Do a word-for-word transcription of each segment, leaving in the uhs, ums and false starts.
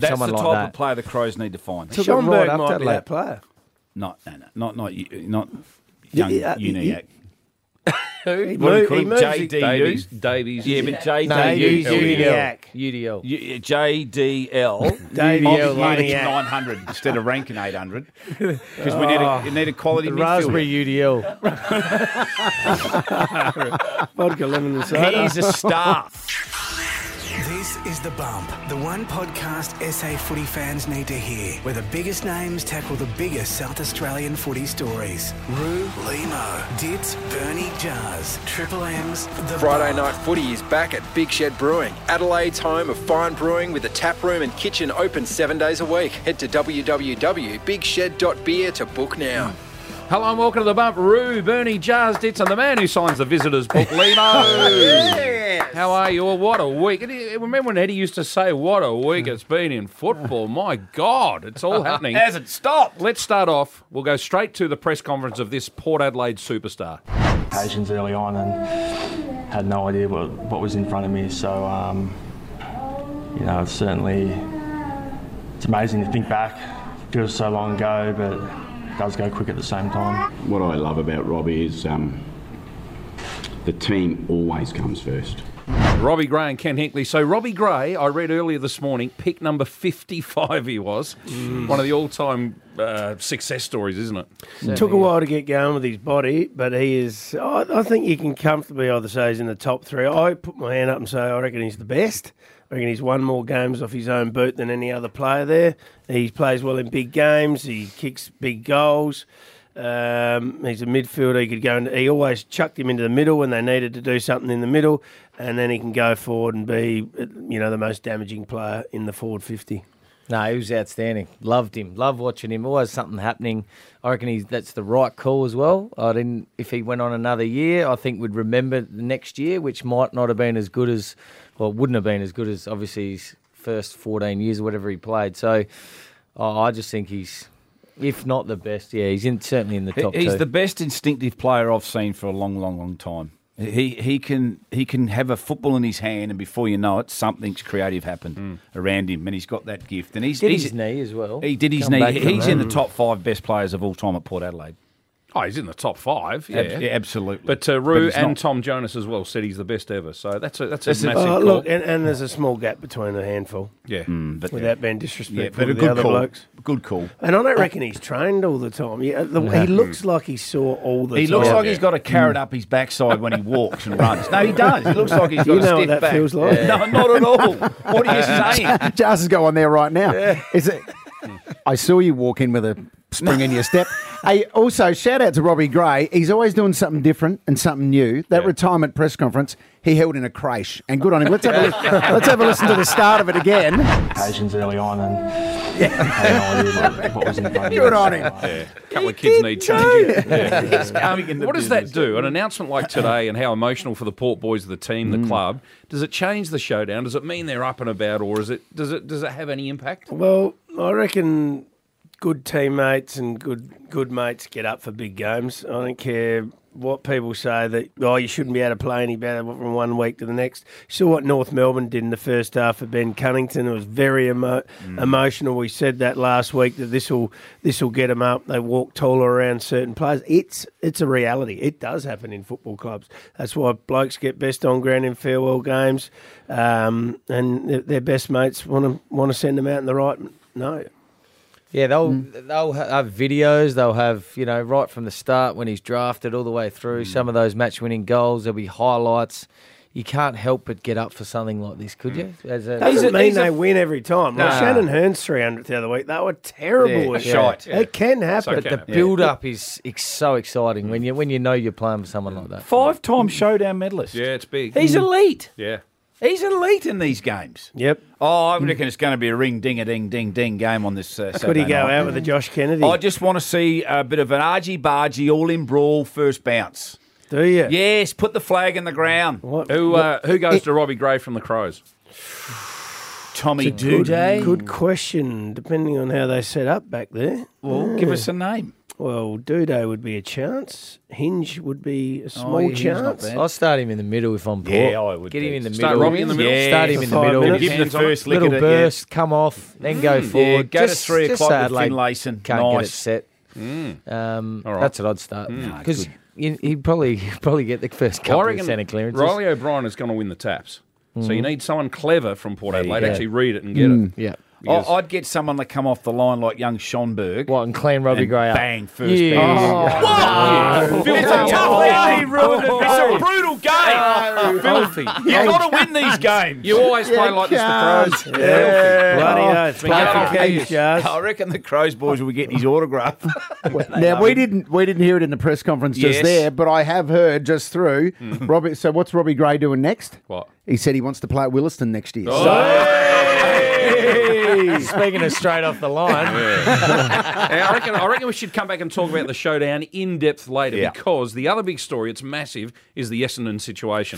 That's someone the like type that. of player the Crows need to find. Schomburg right up might to be that. that player. Not, no, no, not, not, not young Yeah, yeah, Uniac. He, What do you move, call he him? moves J it- D U? Davies. Davies. Yeah, but J D U. No, Davies U D L. Uniac. U D L. You- J D L. Davies I'll be ranking Uniac. nine hundred instead of ranking eight hundred because we need a, we need a quality The midfielder. Raspberry U D L. Vodka, lemon and soda. He's a star. This is The Bump, the one podcast S A footy fans need to hear, where the biggest names tackle the biggest South Australian footy stories. Roo, Limo, Dits, Bernie, Jars, Triple M's, The Friday Bump. Night Footy is back at Big Shed Brewing, Adelaide's home of fine brewing with a tap room and kitchen open seven days a week. Head to w w w dot big shed dot beer to book now. Hello and welcome to The Bump. Roo, Bernie, Jars, Dits, and the man who signs the visitors book, Limo. How are you? Well, what a week. And you- Remember when Eddie used to say, what a week it's been in football? My God, it's all happening. Hasn't stopped. Let's start off. We'll go straight to the press conference of this Port Adelaide superstar. Patience early on and had no idea what, what was in front of me. So, um, you know, it's certainly, it's amazing to think back. It feels so long ago, but it does go quick at the same time. What I love about Robbie is um, the team always comes first. Robbie Gray and Ken Hinkley. So Robbie Gray, I read earlier this morning, pick number fifty-five he was. One of the all-time uh, success stories, isn't it? Took a while to get going with his body, but he is. I, I think you can comfortably either say he's in the top three. I put my hand up and say I reckon he's the best. I reckon he's won more games off his own boot than any other player there. He plays well in big games. He kicks big goals. Um, he's a midfielder. He could go. Into, he always chucked him into the middle when they needed to do something in the middle, and then he can go forward and be, you know, the most damaging player in the forward fifty. No, he was outstanding. Loved him. Loved watching him. Always something happening. I reckon he's that's the right call as well. I didn't. If he went on another year, I think we'd remember the next year, which might not have been as good as, well, wouldn't have been as good as obviously his first fourteen years or whatever he played. So oh, I just think he's, if not the best, yeah, he's in, certainly in the top He's two. the best instinctive player I've seen for a long, long, long time. He he can he can have a football in his hand, and before you know it, something's creative happened around him, and he's got that gift. And he's Did he's, his knee as well. He did his Come back knee. from He's that. in the top five best players of all time at Port Adelaide. Oh, he's in the top five. Yeah, Ab- yeah, absolutely. But uh, Roo he's and not. Tom Jonas as well said he's the best ever. So that's a that's a That's a- massive Oh, call. look, and, and there's a small gap between a handful, yeah. but without being yeah, disrespectful but a to the good other call. blokes. Good call. And I don't reckon he's trained all the time. Yeah, the, he looks like he saw all the He time. looks like he's got a carrot up his backside when he walks and runs. No, he does. He looks like he's got You a know stiff what that back. feels like? No, not at all. What are you saying? Jars has got one there right now. Is it? I saw you walk in with a spring in your step. Hey, also, shout out to Robbie Gray. He's always doing something different and something new. That Yeah. retirement press conference, he held in a creche. And good on him. Let's have a, li- let's have a listen to the start of it again. Patience early on and had no idea what, what was in front of me. Good on him. Yeah. A couple of kids need changing. He's coming into What does that business. do? An announcement like today and how emotional for the Port boys, the team, the club. Does it change the showdown? Does it mean they're up and about, or is it does it does it have any impact? Well, I reckon good teammates and good good mates get up for big games. I don't care what people say that, oh, you shouldn't be able to play any better from one week to the next. You saw what North Melbourne did in the first half for Ben Cunnington. It was very emo- emotional. We said that last week that this will this will get them up. They walk taller around certain players. It's it's a reality. It does happen in football clubs. That's why blokes get best on ground in farewell games, um, and their, their best mates want to want to send them out in the right. No. Yeah, they'll they'll ha- have videos. They'll have, you know, right from the start when he's drafted all the way through. Some of those match-winning goals. There'll be highlights. You can't help but get up for something like this, could you? As a, Doesn't a- mean he's a- they win every time. Like Nah. Shannon Hearn's three hundredth the other week. They were terrible. Yeah, at shite. that. It can happen. So but can the build-up is ex- so exciting when you when you know you're playing for someone like that. Five-time showdown medalist. Yeah, it's big. He's elite. Yeah. He's elite in these games. Yep. Oh, I reckon it's going to be a ring, ding, a ding, ding, ding game on this uh, Could Saturday he go night. out with a Josh Kennedy? I just want to see a bit of an argy-bargy, all-in brawl, first bounce. Do you? Yes, put the flag in the ground. What? Who uh, who goes to Robbie Gray from the Crows? Tommy Good, Duday? good question, depending on how they set up back there. Well, give us a name. Well, Duday would be a chance. Hinge would be a small Oh, yeah, Hinge not chance. bad. I'll start him in the middle if I'm Port. Yeah, I would Get do. him in the Start middle. Robbie in the middle? Yeah, Start him for in the five middle. minutes. Give him the Hands on it. first lick Little at it, yeah. burst, come off, then go Yeah, forward. go to just, three just o'clock so with Adelaide Finlayson. Can't get it Nice. set. Mm. Um, All right. That's what I'd start Nah, because good. he'd probably probably get the first I couple of reckon centre clearances. Riley O'Brien is going to win the taps. So you need someone clever from Port Adelaide go. actually read it and get it. Yeah. Because- I- I'd get someone that come off the line like young Schonberg. What, and clean Robbie and Gray up? bang, first Yeah. bang. Oh. It's a tough game. He ruined it. It's a brutal game. Filthy. You've got to win these games. You always play like this, the Crows. Yeah, bloody oath. been Play going for for keeps, years. Jazz. I reckon the Crows boys will be getting his autograph. Now we didn't we didn't hear it in the press conference just Yes. there, but I have heard just through Robbie. So what's Robbie Gray doing next? What? He said he wants to play at Williston next year. Speaking of straight off the line, Yeah, I reckon I reckon we should come back and talk about the showdown in depth later Yeah. because the other big story, it's massive, is the Essendon situation.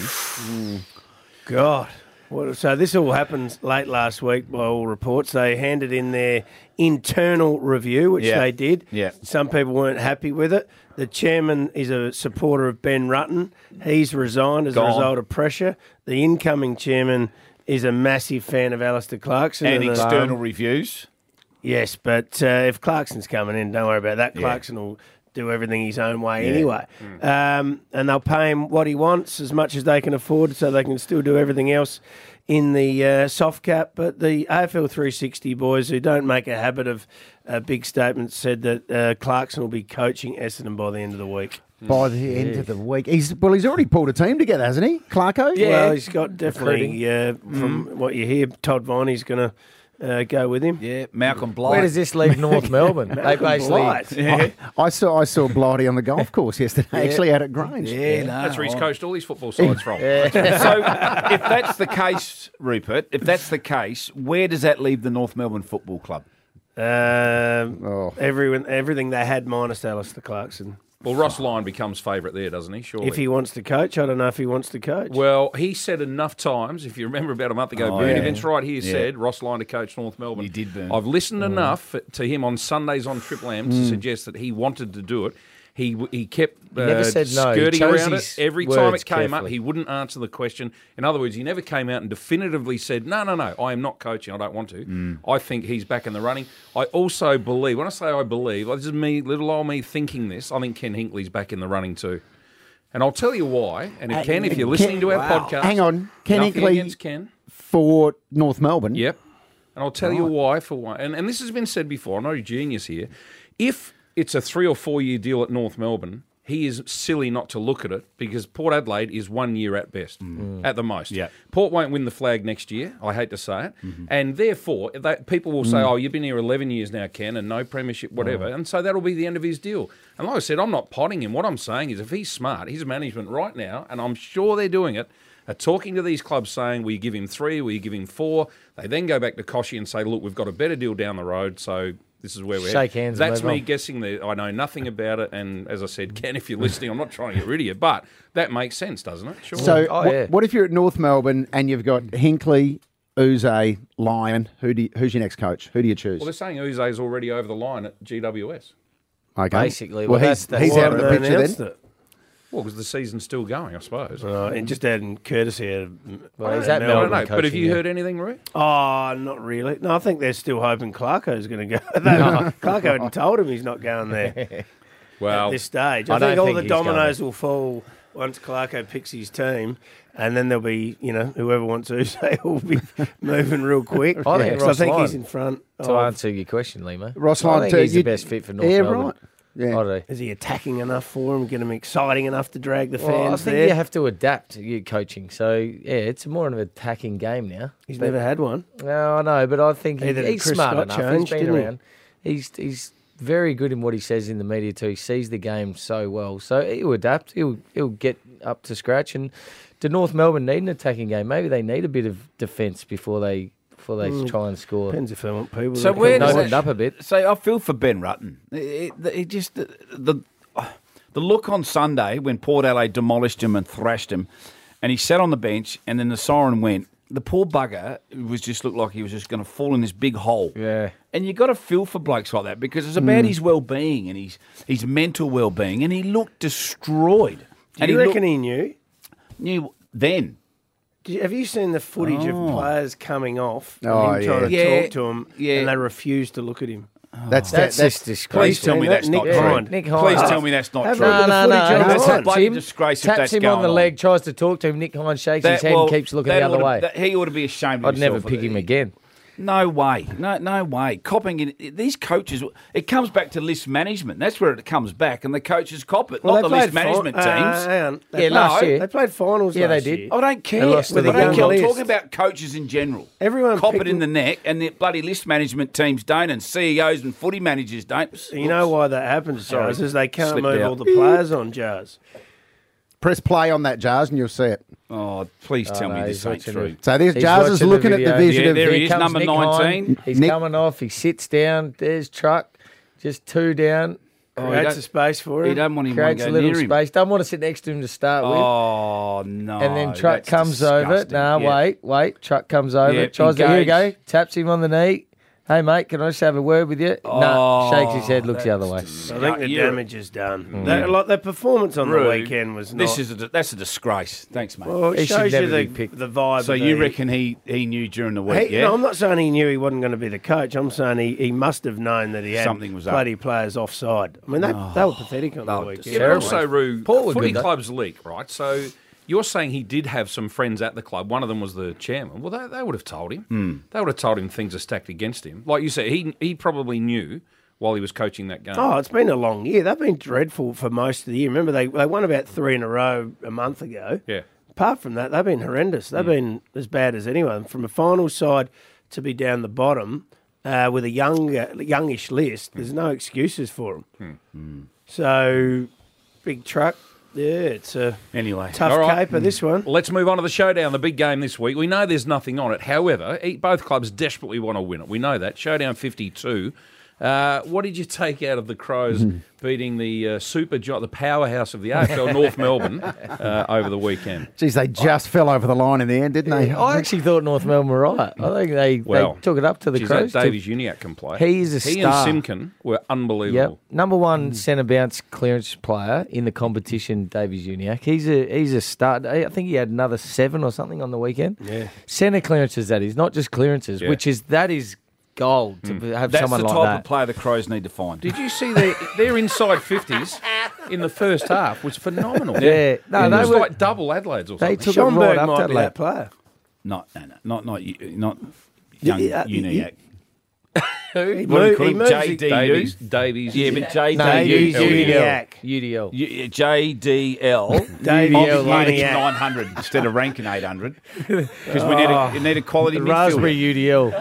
God. What, so this all happened late last week by all reports. They handed in their internal review, which Yeah. they did. Yeah. Some people weren't happy with it. The chairman is a supporter of Ben Rutten. He's resigned as Gone. a result of pressure. The incoming chairman is a massive fan of Alistair Clarkson. And the- external reviews. Yes, but uh, if Clarkson's coming in, don't worry about that. Clarkson will do everything his own way anyway. Um, and they'll pay him what he wants, as much as they can afford, so they can still do everything else in the uh, soft cap. But the A F L three sixty boys, who don't make a habit of uh, big statements, said that uh, Clarkson will be coaching Essendon by the end of the week. By the end of the week, he's well. He's already pulled a team together, hasn't he, Clarko? Well, he's got definitely, uh, from what you hear, Todd Viney's going to uh, go with him. Yeah, Malcolm Blight. where does this leave North Melbourne? They basically Blight. I, I saw I saw Blighty on the golf course yesterday. Actually, out at Grange. Yeah, no. That's where he's coached all these football sides from. So if that's the case, Rupert, if that's the case, where does that leave the North Melbourne Football Club? Um, Oh. everyone, everything they had minus Alistair Clarkson. Well, Ross Lyon becomes favourite there, doesn't he? Surely. If he wants to coach, I don't know if he wants to coach. Well, he said enough times, if you remember about a month ago, Oh, Bernie yeah. Vince right here Yeah. said Ross Lyon to coach North Melbourne. He did, Bern. I've listened enough to him on Sundays on Triple M to suggest that he wanted to do it. He he kept uh, never said no. He skirting chose around it. his Every time words it came up, carefully. he wouldn't answer the question. In other words, he never came out and definitively said, no, no, no, I am not coaching. I don't want to. I think he's back in the running. I also believe, when I say I believe, this is me, little old me thinking this, I think Ken Hinckley's back in the running too. And I'll tell you why. And if Ken, if you're listening to our wow. podcast, Hang on, Ken nothing Hinckley- against Ken. For North Melbourne. Yep. And I'll tell you why for why. And, and this has been said before. I'm not a genius here. If it's a three or four year deal at North Melbourne, he is silly not to look at it because Port Adelaide is one year at best, at the most. Yeah. Port won't win the flag next year. I hate to say it. And therefore, they, people will say, oh, you've been here eleven years now, Ken, and no premiership, whatever. And so that'll be the end of his deal. And like I said, I'm not potting him. What I'm saying is if he's smart, his management right now, and I'm sure they're doing it, are talking to these clubs saying, will you give him three, will you give him four? They then go back to Koshy and say, look, we've got a better deal down the road, so this is where we're Shake at. hands and That's move me on. guessing there. I know nothing about it, and as I said, Ken, if you're listening, I'm not trying to get rid of you, but that makes sense, doesn't it? Sure. So, Oh, what, yeah. what if you're at North Melbourne and you've got Hinkley, Uze, Lyon? Who do you, who's your next coach? Who do you choose? well, they're saying Uze's already over the line at G W S. Okay. Basically, well, well, he's, that's- he's that's out of the They picture announced then. it. Well, because the season's still going, I suppose. Uh, and just adding courtesy of Well, he's uh, at I Melbourne. don't know, but have you coaching, heard anything, Roo? Oh, not really. No, I think they're still hoping Clarko's going to go. They- Clarko hadn't told him he's not going there Well, at this stage. I, I don't think all think the he's going dominoes will fall once Clarko picks his team, and then there'll be, you know, whoever wants Uze will be moving real quick. I think So I Ross think he's Lyon, in front. To of- answer your question, Limo, Ross I Lyon, think too. he's You- the best fit for North Yeah, Melbourne. right. Yeah. I do. Is he attacking enough for him? Get him exciting enough to drag the Well, I fans think there? you have to adapt to your coaching. So, yeah, it's more of an attacking game now. He's But- never had one. No, I know, but I think he, Either did he's Chris smart Scott enough. change, he's been didn't he? around. He's he's very good in what he says in the media too. He sees the game so well. So he'll adapt. He'll he'll get up to scratch. And do North Melbourne need an attacking game? Maybe they need a bit of defence before they before they Mm, try and score. Depends if they want people. So to where come does watch. that- Opened up a bit. So I feel for Ben Rutten. It, it, it just the, the the look on Sunday when Port Adelaide demolished him and thrashed him, and he sat on the bench, and then the siren went, the poor bugger was just looked like he was just going to fall in this big hole. Yeah. And you got to feel for blokes like that because it's about his well-being and his his mental well-being, and he looked destroyed. Do and you he reckon looked, he knew? knew then? Did you- Have you seen the footage Oh. of players coming off and Oh, him trying to yeah. talk to him, Yeah. and they refuse to look at him? That's That's that's, just disgraceful. Please tell me That that's Nick not true. Hind. Nick Please Hind. tell me that's not Have a true. look at No, the no, footage no. on That's That's a online. bloody him. disgrace if Taps that's him going on the on. leg, tries to talk to him. Nick Hind shakes his That- head well, and keeps looking that the other oughta- way. that- he ought to be ashamed of I'd never himself. pick him again. No way. No no way. Copping in these coaches, it comes back to list management. That's where it comes back, and the coaches cop it, Well, not they the list played management fi- uh, teams. hang on. They Yeah, played- last year. They played finals Yeah, they last did. year. I don't care. They lost with I a don't young care. I'm list. talking about coaches in general. Everyone cop it picked in them- the neck, and the bloody list management teams don't, and C E Os and footy managers don't. You know why that happens, Sorry. Jars, is they can't Slipped move out. all the players on, Jars. press play on that, Jars, and you'll see it. Oh, please tell no, me he's this ain't watching true. it. So there's He's Jars is watching looking the at the video. vision Yeah, of there he Here is, comes number Nick nineteen. Hind. He's Nick- coming off. He sits down. There's Truck. Just two down. Oh, he Creates don't- a space for He him. don't want him to Creates go a little near him. space. Don't want to sit next to him to start with. Oh no! And then Truck that's comes over. disgusting. No, Yeah. wait, wait. Truck comes over. Yeah, tries to, here you go. engage. Taps him on the knee. Hey, mate, can I just have a word with you? Oh, no, shakes his head, looks the other way. I think the You're- damage is done. That, like the performance on Rue, the weekend was not. This is a, that's a disgrace. Thanks, mate. well, it He should shows you never be the, picked. the vibe. so of you the- reckon he, he knew during the week? He, yeah. No, I'm not saying he knew he wasn't going to be the coach. I'm saying he, he must have known that he had Something was up. bloody players offside. I mean, they, they were pathetic on the were weekend. Yeah, but Terrible. also, Roo, Port were footy good, though. clubs leak, right? So you're saying he did have some friends at the club. One of them was the chairman. Well, they, they would have told him. Hmm. They would have told him things are stacked against him. Like you said, he he probably knew while he was coaching that game. Oh, it's been a long year. They've been dreadful for most of the year. Remember, they, they won about three in a row a month ago. Yeah. Apart from that, they've been horrendous. They've been as bad as anyone. From a final side to be down the bottom uh, with a young, uh, youngish list, there's no excuses for them. So, big truck. Yeah, it's a Anyway, tough All right. caper, this one. Let's move on to the showdown, the big game this week. We know there's nothing on it. However, e- both clubs desperately want to win it. We know that. Showdown fifty-two. Uh, what did you take out of the Crows beating the uh, super jo- the powerhouse of the A F L, North Melbourne, uh, over the weekend? Geez, they just fell over the line in the end, didn't they? I actually thought North Melbourne were right. I think they, Well, they took it up to the Geez, Crows. that to- Davies Uniac can play. He is a He star. and Simkin were Yep. unbelievable. Number one centre bounce clearance player in the competition, Davies Uniac. He's a he's a start. I think he had another seven or something on the weekend. Yeah. Centre clearances, that is, not just clearances, Yeah. which is that is gold to have that's someone the like type that. of player the Crows need to find. Did you see their, their inside fifties in the first half was phenomenal. Yeah. No, it they was were- like double Adelaide's or They something. took it right Schomburg up might to be that Adelaide. player. Not, no, no, not, not, you- not young Yeah, yeah, Uniac. He, What do you moved, call he him? moves J it- D U? Davies, Davies. Yeah, but J D No, Davies U- U, U D L. Uniac. U D L. U- J D L. Davies Obviously Uniac. nine hundred instead of ranking eight hundred because we need a, we need a quality The raspberry midfielder. U D L.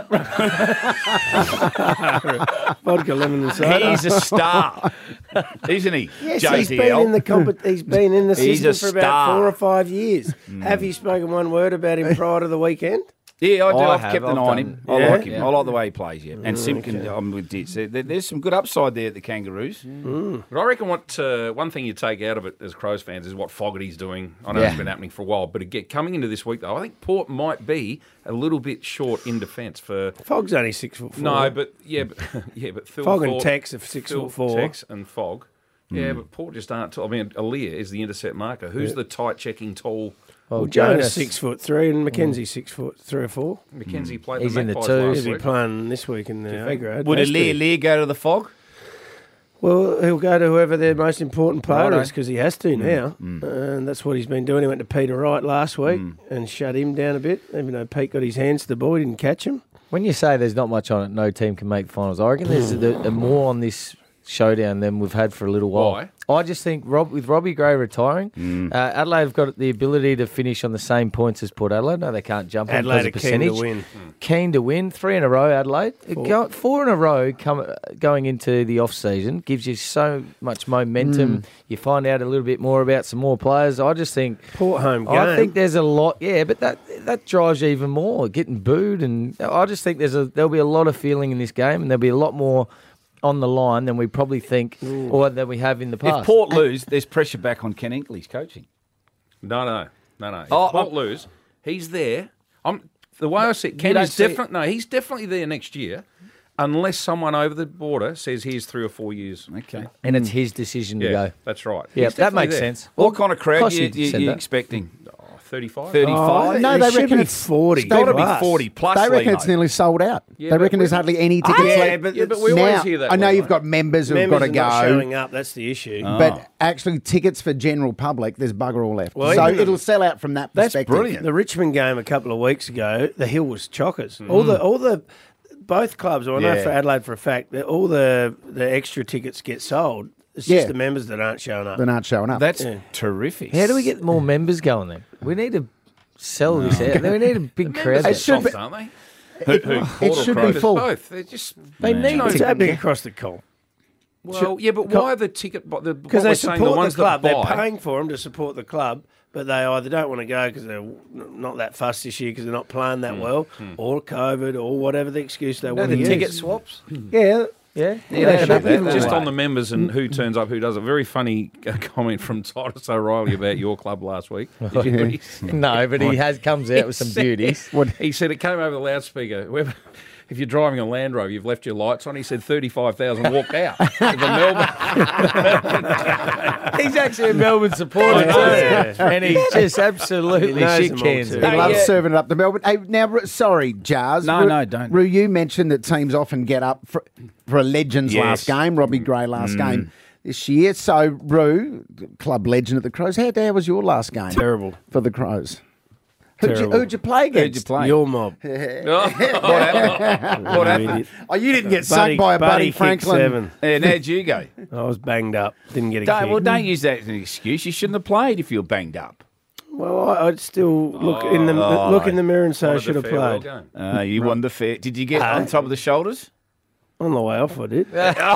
Vodka, lemon and soda. He's a star, isn't he? Yes, J he's D been L. in the comp- He's been in the He's a system for about star. four or five years. Have you spoken one word about him prior to the weekend? Yeah, I do. I I've have, kept an I've eye on done- him. I Yeah? like him. Yeah. I like the way he plays. Yeah, and Simkin, I'm with Ditz. There- There's some good upside there at the Kangaroos. But I reckon what uh, one thing you take out of it as Crows fans is what Fogarty's doing. I know Yeah. it's been happening for a while, but again, coming into this week though, I think Port might be a little bit short in defence for. Fog's only six foot four. No, but yeah, but yeah, but Phil Fog and Thorpe- Tex are six Phil foot four. Tex and Fog. Yeah, but Port just aren't. Tall. I mean, Aaliyah is the intercept marker. Who's the tight checking tall? Well, Well, Jonas Jonas. six foot three and Mackenzie six foot three or four. Mackenzie played He's the in the Magpies twos. last He'll be week. playing this week in the A grade. Would Has to. Lear Lear go to the Fog? Well, he'll go to whoever their most important player Righto. is because he has to now. And that's what he's been doing. He went to Peter Wright last week and shut him down a bit. Even though Pete got his hands to the ball, he didn't catch him. When you say there's not much on it, no team can make finals. I reckon there's the, more on this showdown than we've had for a little while. Why? I just think Rob, with Robbie Gray retiring, uh, Adelaide have got the ability to finish on the same points as Port Adelaide. No, they can't jump on Adelaide are because of keen to percentage. win. Keen to win. Three in a row, Adelaide. Go, four in a row come, going into the off-season gives you so much momentum. You find out a little bit more about some more players. I just think... Port home game. I think there's a lot, yeah, but that that drives you even more. Getting booed, and I just think there's a there'll be a lot of feeling in this game, and there'll be a lot more on the line than we probably think or than we have in the past. If Port lose, there's pressure back on Ken Inkley's coaching. No, no, no, no. If Oh, Port I'm- lose, he's there. I'm the way I see it, Ken don't is see it. definitely no, he's definitely there next year, unless someone over the border says here's three or four years. Okay. And it's his decision to Yeah, go. that's right. Yeah, He's that definitely makes there. sense. What kind of crowd course you, you'd you, said you that. expecting? Oh, thirty-five. thirty-five? No, it they should reckon be it's forty. Got to be plus. forty plus. They reckon Lino. it's nearly sold out. Yeah, they but reckon we- there's hardly any tickets yeah, left. but Yeah, but we always now, hear that. I know Lino. you've got members who've Members got to are not go. showing up. That's the issue. But actually, tickets for general public, there's bugger all left. Well, so even- it'll sell out from that That's perspective. brilliant. The Richmond game a couple of weeks ago, the hill was chockers. All the all the both clubs. Well, I know Yeah. for Adelaide for a fact that all the the extra tickets get sold. It's Yeah. just the members that aren't showing up. They're not showing up. That's Yeah. terrific. How do we get more members going then? We need to sell this out. We need a big crowd. It there. should be- Soft, aren't they? Who, who, It should be Crows? full. Both. They're just They need It's to. happening across the call well, yeah, but why are the ticket? Because the, because what they we're saying, support the the, ones club. that They're buy. paying for them to support the club, but they either don't want to go because they're n- not that fussed this year because they're not playing that well, or COVID, or whatever the excuse they No, want the to use. ticket swaps. Yeah, Yeah, Yeah, they they should should have have that. Just way. on the members and who turns up, who doesn't. Very funny uh, comment from Titus O'Reilly about your club last week. Did you read his- No, but he has comes out with some He said- beauties. He said it came over the loudspeaker. Whoever- If you're driving a Land Rover, you've left your lights on. He said thirty-five thousand walked out of the Melbourne. He's actually a Melbourne supporter too, and he's just absolutely He knows shit them all cans. too. it. He loves yeah. serving it up to Melbourne. Hey, now, Ru- sorry, Jars. No, Ru- no, don't. Ru, you mentioned that teams often get up for, for a Legends Yes. last game, Robbie Gray last game this year. So, Ru, club legend at the Crows, how bad was your last game? Terrible. For the Crows. Who'd you, Terrible. who'd you play Who'd you against? play? Your mob. What happened? What happened? Oh, you didn't get Buddy- sunk by a Buddy, Buddy kicked Franklin. seven. And how'd you go? I was banged up. Didn't get a Don't, kick. well, don't use that as an excuse. You shouldn't have played if you were banged up. Well, I, I'd still look in the Oh, look in the mirror and say I Wanted should the have farewell played. game. Uh, you won the fair. Did you get on top of the shoulders? On the way off, I did.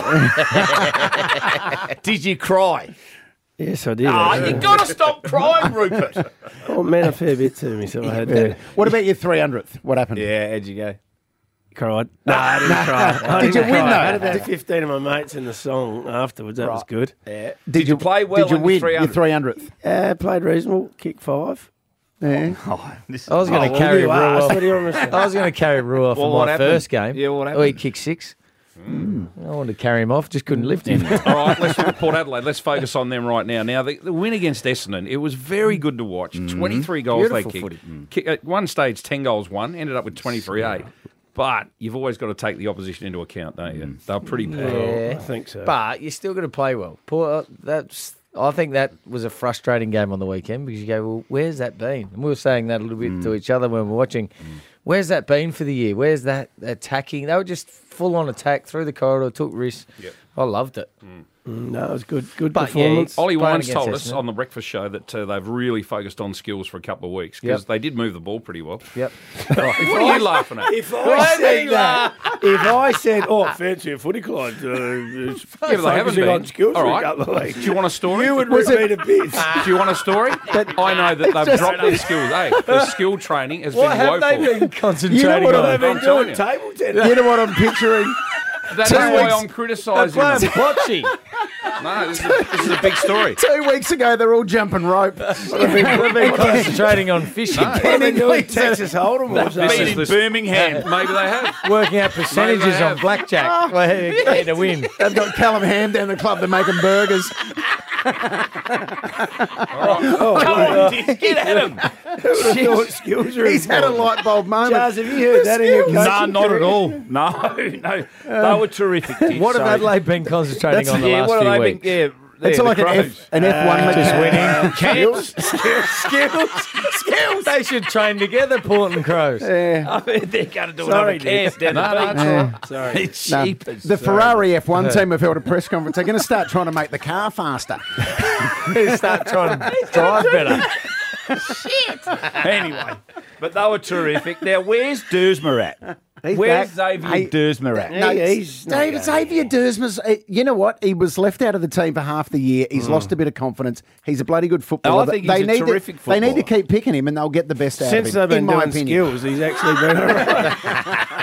Did you cry? Yes, I did. Ah, actually. you got to stop crying, Rupert. Oh, man, a fair bit to me, so I had to What about your three hundredth? What happened? Yeah, how'd you go? cry. No, I didn't cry. I Did you didn't win, cry. though? I had about fifteen of my mates in the song afterwards. That was good. Yeah. Did, Did you play well Did you on win your your three hundredth? Uh, played reasonable. Kick five. Yeah. Oh, this- I was going to well, carry you Rue asked. off. What do you want me to say? I was going to carry Rue off Well, for what my happened? first game. Yeah, what Oh, he happened? kicked six. I wanted to carry him off, just couldn't lift him. All right, let's look at Port Adelaide. Let's focus on them right now. Now, the, the win against Essendon, it was very good to watch. twenty-three goals Beautiful they footy. kicked. Kick, at one stage, ten goals won, ended up with twenty-three eight. But you've always got to take the opposition into account, don't you? They're pretty poor. Yeah. I think so. But you're still going to play well. Poor, that's. I think that was a frustrating game on the weekend because you go, well, where's that been? And we were saying that a little bit to each other when we were watching. Where's that been for the year? Where's that attacking? They were just full on attack through the corridor, took risks. Yep. I loved it. Mm, no, it was good. Good But, yeah, performance. Ollie Playing Wines against told us Essendon. on the breakfast show that uh, they've really focused on skills for a couple of weeks because Yep. they did move the ball pretty well. Yep. What are you laughing at? If I said that, if I said, "Oh, fancy a footy club," uh, Yeah, but they haven't focusing been. on skills All for right. a couple of weeks, Do you want a story? you would Was it- repeat a bit. Do you want a story? I know that they've dropped their skills. Hey, the skill training has What been have woeful. they been concentrating You know what on? they've been I'm telling doing? you. Table tennis. You know what I'm picturing? That is Two why weeks- I'm criticising them. Bocce. No, this is, a, this is a big story. Two weeks ago, they're all jumping rope. They've been concentrating on fishing. They've been doing Texas Hold'em or This something. is in the- Birmingham. Maybe they have. Working out percentages Maybe they on have. blackjack. Well, to win. They've got Callum Ham down the club. They're making burgers. Oh, Come on, Dick, get at him. thought skills are He's had a important. light bulb moment. Charles, have you heard that in your coaching No, not career? at all. No, no. They were terrific. Dick, What have so- Adelaide been concentrating on the yeah, last what few have they weeks? been? Yeah, It's yeah, like the an Crows. F, an F one Just mechanic. winning. Camps. Skills. Skills. They should train together, Port and Crows. I mean, they're going to do Sorry, another camp down No, no, the it's beach. all right. Sorry. It's No, cheap. the Ferrari F one team have held a press conference. They're going to start trying to make the car faster. Start trying to drive better. Anyway, but they were terrific. Now, where's Dersmer at? He's Where's back. Xavier Hey, Dersmer at? No, he's not David going. Xavier Dersmer's, uh, you know what? He was left out of the team for half the year. He's lost a bit of confidence. He's a bloody good footballer. Oh, I think he's they a need terrific to, They need to footballer. keep picking him, and they'll get the best out Since of they've him. been in my doing opinion. skills, he's actually been all right.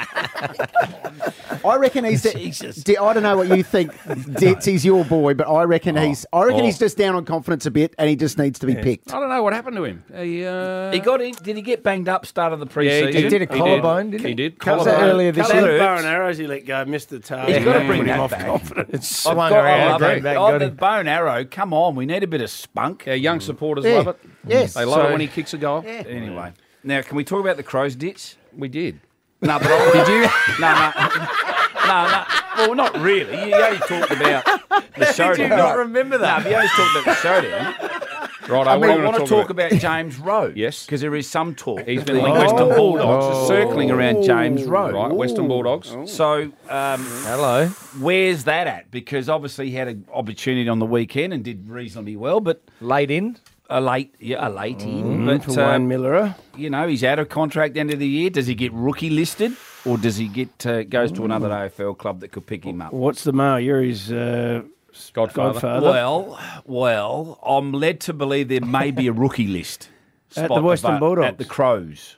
I reckon he's. D- I don't know what you think. Ditz, he's your boy, but I reckon he's. I reckon oh. he's just down on confidence a bit, and he just needs to be picked. I don't know what happened to him. He, uh, He got in. Did he get banged up start of the yeah, pre-season? he He did a collarbone, didn't he? He did. Was that Collarbone. earlier this Couple year? of bow and arrows he let go, missed the target. He's got to bring Put him that off back. confidence. It's I've swung got- I around, love came it. back, Oh, got the him. bow and arrow. Come on, we need a bit of spunk. Yeah, young supporters Yeah. love it. Yes. They love So- it when he kicks a goal. Anyway, now can we talk about the Crows ditch? We did. No, but I, did you? No, no, no, no. Well, not really. You only talked about the showdown. you not remember that? No, you only talked about the showdown. Right, I, I, mean, I want want to talk about James Rowe. Yes. Because there is some talk. He's He's been been the linked Western with- Bulldogs Oh. are circling around James Rowe. Right, Western Bulldogs. So, um, Hello. where's that at? Because obviously he had an opportunity on the weekend and did reasonably well, but Late in. a late, yeah, a late in. But But for uh, Wayne Miller. you know, he's out of contract end of the year. Does he get rookie listed, or does he get uh, goes to another A F L club that could pick him up? What's the mail? You're his uh, Godfather. godfather. Well, well, I'm led to believe there may be a rookie list At spot the Western ava- Bulldogs? at the Crows.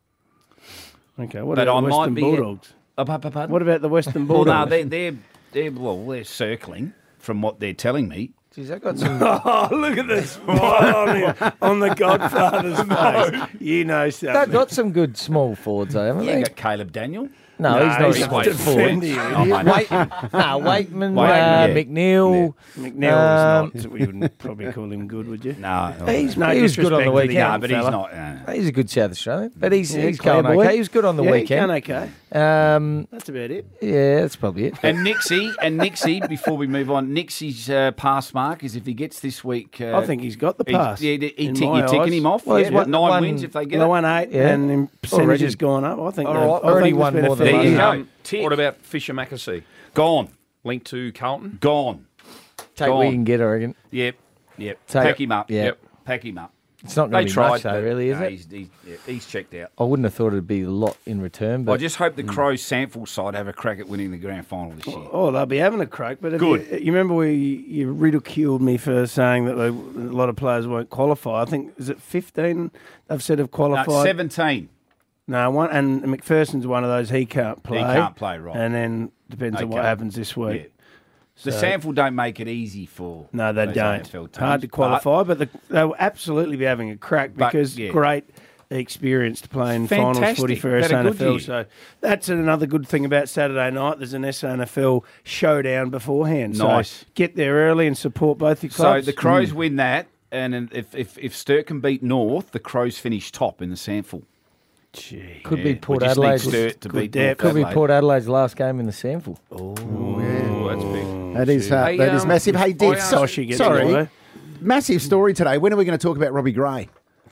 Okay, what But about I the might Western be- Bulldogs? Uh, pa- pa- pardon? What about the Western Well, Bulldogs? no, they're, they're, they're, well, they're circling from what they're telling me. Jeez, I got some. Oh, look at this smile on, him, on the Godfather's face. You know They've something. got some good small forwards, though, haven't Yeah, they? you got Caleb Daniel. No, No, he's not he's a small defending forward. you, Oh, idiot. mate. Wait, no, Waitman, Waitman, uh, yeah. McNeil. McNeil Um, is not. We wouldn't probably call him good, would you? No, He's, No he was good on the disrespect to the weekend. young no, but he's fella. not. Uh, He's a good South Australian, but he's, Yeah, he's clear going boy. okay. He was good on the yeah, weekend. He can okay. Um, That's about it. yeah, that's probably it. and Nixie, and Nixie. Before we move on, Nixie's uh, pass mark is if he gets this week. Uh, I think he's got the he's- pass. Yeah, he, he in tick, my you're ticking eyes. him off. Well, he's yeah, won- nine won- wins if they get They it. won eight, Yeah. and in percentage Already. has gone up. I think All they've- right. I think Already there's won been a more than fair There one. you bit. go. Um, Tick. what about Fisher Mackesy? Gone, Linked to Carlton? gone. Take Go what you on. can get, I reckon. Yep, yep. Take- Pack him up. yeah. Yep, pack him up. It's not They going to be tried, much, though, but really, is no, it? He's, he's, yeah, he's checked out. I wouldn't have thought it'd be a lot in return, but I just hope the Crows Sample side have a crack at winning the grand final this year. Oh, they'll be having a crack. But if Good. You, you remember we you ridiculed me for saying that they, a lot of players won't qualify. I think is it fifteen? They've said have No, qualified. seventeen. No, one and McPherson's one of those he can't play. He can't play, right. And then depends on what Okay. happens this week. Yeah. The So- sample don't make it easy for No, they those don't. A F L teams, Hard to but- qualify, but, the, they'll absolutely be having a crack But, because yeah. great experience to play in finals Fantastic. footy for Had S a A N F L. good year. So that's another good thing about Saturday night. There's an S A N F L showdown beforehand. Nice. So get there early and support both your So clubs. the Crows win that, and then if if if Sturt can beat North, the Crows finish top in the sample. Gee. could Yeah, be we Port just need Adelaide. Sturt to Good beat depth. North Could be Adelaide. Port Adelaide's last game in the sample. Oh, that's big. That is uh, Hey, that is um, massive. Hey, Div, I, uh, so- Sashi gets sorry, away. massive story today. When are we going to talk about Robbie Gray?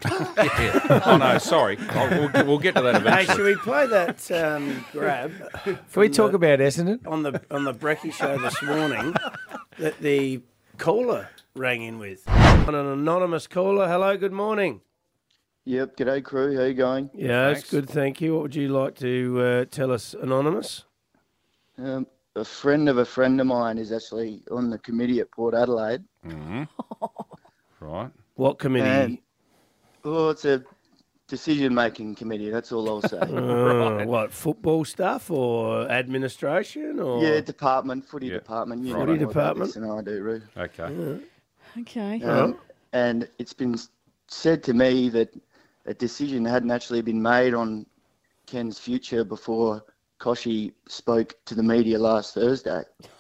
Yeah. Oh, no, sorry. I'll, we'll, we'll get to that Hey, eventually. should we play that um, grab? Can we talk the- about Essendon? on the on the Brecky show this morning that the caller rang in with? On an anonymous caller. Hello, good morning. Yep, g'day crew, how you going? Yeah, it's Thanks. good, thank you. What would you like to uh, tell us, anonymous? Um, a friend of a friend of mine is actually on the committee at Port Adelaide. Right. What committee? And, well, it's a decision-making committee, that's all I'll say. Uh, what, football stuff or administration or? yeah, department, footy Yeah. department. You Footy know more about department. this than I do, Roo. Okay. Okay. Um, and it's been said to me that a decision hadn't actually been made on Ken's future before Koshi spoke to the media last Thursday.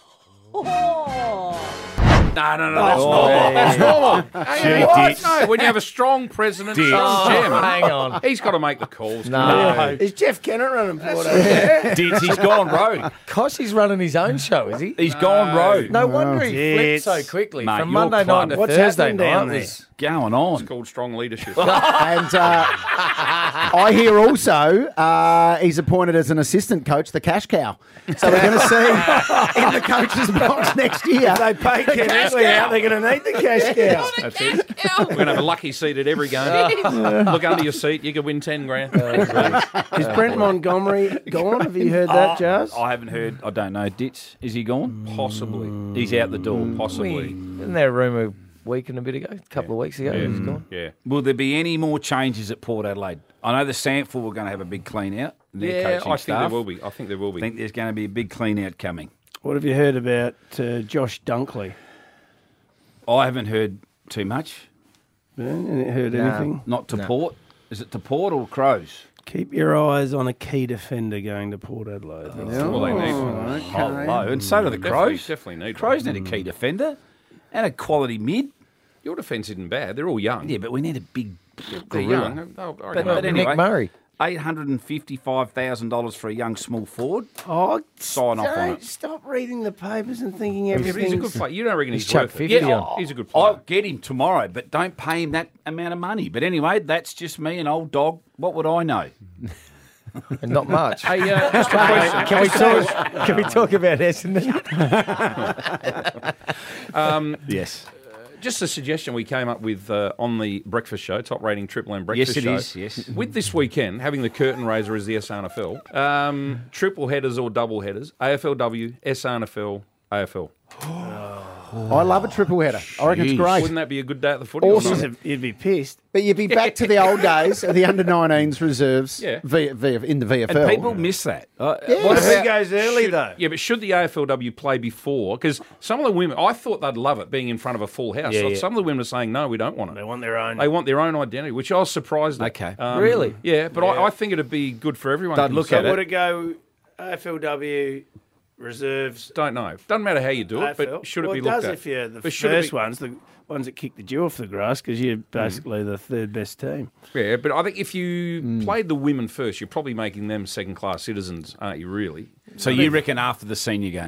No, no, no, That's that's normal. not. That's normal. Hey, Shit, what? Ditch. No, when you have a strong president, Ditch. strong Oh, chairman, hang on. he's got to make the calls. No. Is Jeff Kennett running Port Adelaide? Ditch, he's gone rogue. Koshie's running his own show, is he? He's gone rogue. No wonder he It's- flipped so quickly Mate, from you're Monday night clubbed. to What's Thursday happening down night. there? Was, Going It's on. called strong leadership. And uh, I hear also uh, he's appointed as an assistant coach, the cash cow. So we're going to see in the coach's box next year. They pay Ken Ashley out, they're going to need the cash cow. That's it. We're going to have a lucky seat at every game. Look under your seat, you could win ten grand. Is Brent Montgomery gone? Have you heard that, Jazz? I haven't heard. I don't know. Ditch, is he gone? Possibly. He's out the door. we, Possibly. isn't there a rumour week and a bit ago, a couple of weeks ago. He was gone. Yeah. Will there be any more changes at Port Adelaide? I know the Sandford were going to have a big clean out. Their Yeah, coaching I think staff. there will be. I think there will be. I think there's going to be a big clean out coming. What have you heard about uh, Josh Dunkley? I haven't heard too much. Yeah, any- heard No. anything? Not to No. Port. Is it to Port or Crows? Keep your eyes on a key defender going to Port Adelaide. Well, they need one. Oh, Hello. And so do the Definitely, Crows. definitely need Crows one. need a key defender and a quality mid. Your defence isn't bad. They're all young. Yeah, but we need a big They're gorilla. young. They'll- I But, reckon but they'll- anyway, Nick Murray. eight hundred and fifty-five thousand dollars for a young small forward. Oh, Sign off on don't it. stop reading the papers and thinking Yeah, but everything's... he's a good player. You don't reckon he's, He's chucked worth it? fifty Yeah, on. oh, he's a good player. I'll get him tomorrow, but don't pay him that amount of money. But anyway, that's just me, an old dog. What would I know? And not much. Hey, uh, just a question. Can we talk? Can we talk about Essendon? Yes. Just a suggestion we came up with uh, on the breakfast show, top rating Triple M breakfast Yes, it show. is, yes. With this weekend having the curtain raiser as the S R N F L, um, triple headers or double headers, A F L W, S R N F L, A F L. I love a triple header. I reckon it's Jeez. great. Wouldn't that be a good day at the footy? or Awesome. not? You'd be pissed. But you'd be back to the old days of the under nineteens reserves Yeah. v, v, in the V F L. And people miss that. Uh, Yeah. what Who about- goes early, Should- though? Yeah, but should the A F L W play before? Because some of the women, I thought they'd love it being in front of a full house. Yeah, So yeah. Some of the women are saying, no, we don't want it. They want their own. They want their own identity, which I was surprised at. Okay. Um, Really? Yeah, but I, I think it'd be good for everyone. They'd look So at it. would it go A F L W reserves? Don't know. Doesn't matter how you do it, A F L? but should it well, be it looked does at? if you're the But should it first be- ones, the ones that kick the dew off the grass, because you're basically the third best team. Yeah, but I think if you Hmm. played the women first, you're probably making them second-class citizens, aren't you? Really? So you reckon after the senior game?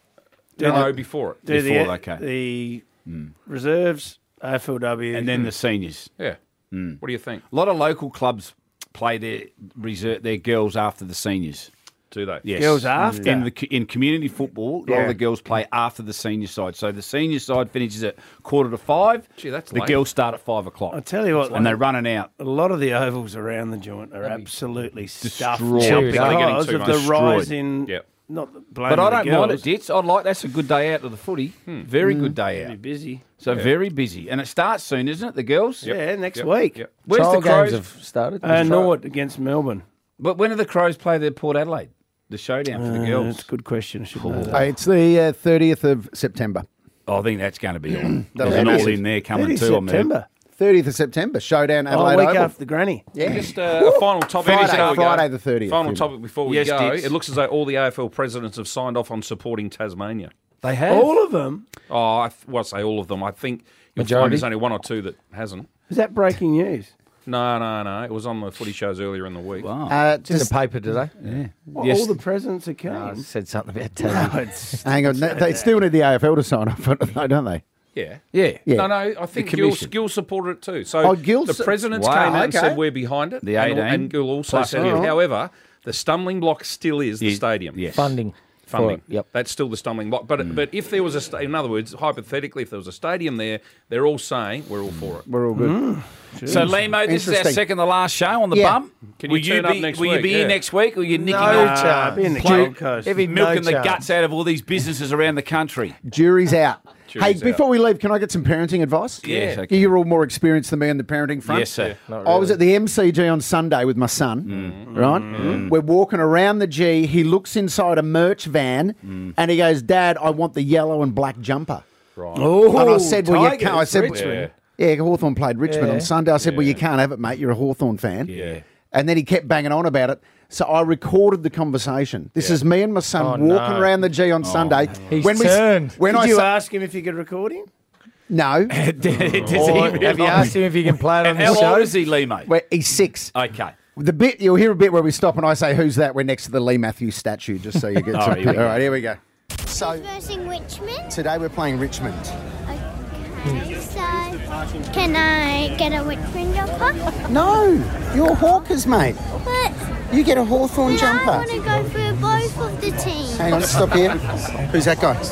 No, before it. Do Before, the, okay. the reserves, A F L W, And then the seniors. Yeah. What do you think? A lot of local clubs play their reserve, their girls after the seniors. Do they? Yes. Girls after? In, the, co- in community football, a lot Yeah. of the girls play after the senior side. So the senior side finishes at quarter to five. Gee, that's the late. girls start at five o'clock. I tell you what, and they're running out. a lot of the ovals around the joint are absolutely stuffed destroyed. now They're getting because too of much. the rise Destroyed. in. Yep. Not the blame But I of the don't mind it, girls. Dits. I'd like that's a good day out of the footy. Very good day Be out. busy. So very busy. And it starts soon, isn't it, the girls? Yeah, next Yep. week. Yep. Where's Trial the Crows? games have started. Uh, Nord against Melbourne. But when do the Crows play their Port Adelaide? The showdown for the Uh, girls. That's a good question. I should know Uh, that. it's the uh, thirtieth of September. I think that's going to be on. That'll There's an be all busy. in there coming thirtieth too. I'm there. September. thirtieth of September, showdown Oh, Adelaide a week Oval. after the granny. Yeah. Just uh, a final topic. Friday, before we go. Friday the thirtieth. Final topic before we Yes, go. Dix. It looks as though all the A F L presidents have signed off on supporting Tasmania. They have. All of them. Oh, I th- well, I say all of them. I think you'll Majority? find there's only one or two that hasn't. Is that breaking news? No, no, no. It was on the footy shows earlier in the week. Wow. Uh, It's in the just, paper today. yeah. Well, Yes. All the presidents are keen. I said something about No, Tassie. it's, hang on, they they still need the A F L to sign off on it, though, don't they? Yeah. Yeah. Yeah. No, no, I think Gill, commission. Gill supported it too. So Oh, Gill the su- presidents Wow, came out and okay. said we're behind it. The and, eighteen and Gill also plus said, Gill. however, the stumbling block still is the Yeah. stadium. Yes. Funding. Funding. For it. Yep. That's still the stumbling block. But but if there was a, sta- in other words, hypothetically, if there was a stadium there, they're all saying we're all for it. We're all good. So, Limo, this is our Interesting. second to last show on the Yeah. bump. Can will you turn up be, next will you week? be here Yeah. next week, or are you nicking No off, chance. be in the Play- Gold Coast. Every- milking no the chance. guts out of all these businesses around the country? Jury's out. Jury's hey, before out. we leave, can I get some parenting advice? Yes, okay. You're all more experienced than me on the parenting front. Yes, sir. Not I was really. at the M C G on Sunday with my son, right? We're walking around the G. He looks inside a merch van and he goes, Dad, I want the yellow and black jumper. Right. Oh, and I said, well, you Tigers, can't. I said, Richmond. yeah, Hawthorn played Richmond Yeah. on Sunday. I said, well, you Yeah. can't have it, mate. You're a Hawthorn fan. Yeah. And then he kept banging on about it. So I recorded the conversation. This is me and my son Oh, walking no. around the G on Sunday. He's when turned. We, when Did I you sa- ask him if you could record him? no, Or have you asked him if you can play it on And the how show? old is he, Limo? well, he's six. Okay. The bit you'll hear a bit where we stop and I say, "Who's that?" We're next to the Lee Matthews statue, just so you get. Oh, some, here we all go. right, here we go. So Versus Richmond. today we're playing Richmond. Okay, so can I get a Richmond jumper? No, you're Hawkers, mate. But You get a Hawthorn but I want to go for both of the teams. Hang on, stop here. Who's that guy?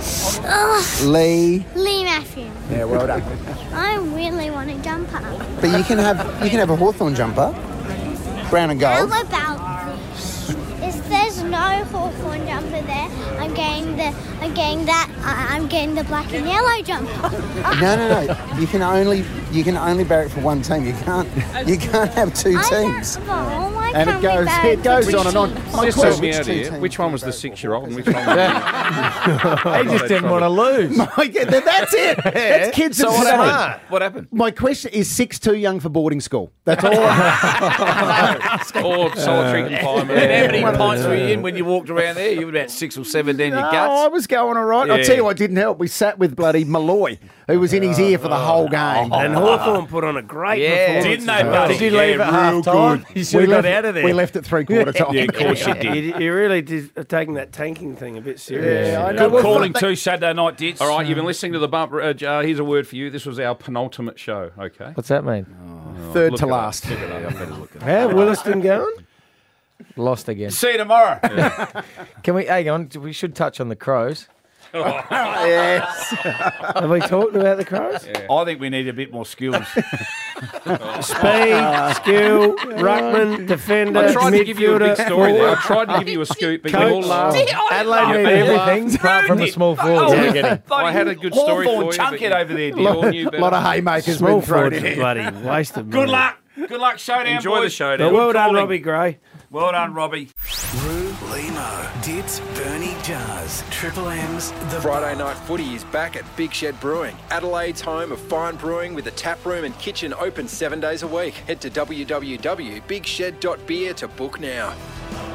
Ugh, Lee. Lee Matthews. Yeah, well done. I really want a jumper. But you can have you can have a Hawthorn jumper, brown and How gold. about this? If there's no Hawthorn jumper there, I'm getting that I'm getting that, I- I'm getting the black and yellow jumper. No, no, no. You can only you can only barrack for one team. You can't you can't have two I teams. don't, oh, why And it can't we goes barrack it goes for on and on. two My Just question- help me out two here. teams Which one can was the barrack for? six-year-old and which one was He just didn't want to lose. My- that's it. That's kids So of what today. happened? What happened? My question is six too young for boarding school. That's all. or solitary confinement? And how many pints were you in when you walked around there? You were about six or seven down your No, guts. I was going all right. I'll Yeah. tell you what didn't help. We sat with bloody Malloy, who was in his ear for the whole game. And Hawthorn put on a great Yeah, performance. didn't they, as well. buddy? Did you Yeah, leave at real half time? You should we have got left, out of there. We left at three quarter time. Yeah, of course you did. You, you really did uh, taking that tanking thing a bit serious. Yeah, I know. Good Well, calling but- too Saturday night, Dits. All right, you've been listening to the bumper. Uh, uh, here's a word for you. This was our penultimate show. Okay. What's that mean? Third Look to it up. last. Look it up. I better look it up. How Williston going? Lost again. See you tomorrow. Can we, hang on, we should touch on the Crows. Yes. Have we talked about the Crows? I think we need a bit more skills. Speed, skill, ruckman, defender, I tried to give you a big midfielder, story there. I forward. tried to give you a scoop, but you Coach. all laughed. Adelaide need Yeah. everything apart from a small forward. Oh, We're getting. I had a good story for Hawthorn you. chunk but it you- over there, you dear. all knew A better. lot of haymakers Small been thrown forward, in. bloody waste of Good money. luck. Good luck, showdown, Enjoy boys. the showdown. Well, well done, calling. Robbie Gray. Well done, Robbie. Rue Limo, Dits, Bernie Jars, Triple M's, The Friday Bump. Night Footy is back at Big Shed Brewing, Adelaide's home of fine brewing with a tap room and kitchen open seven days a week. Head to w w w dot big shed dot beer to book now.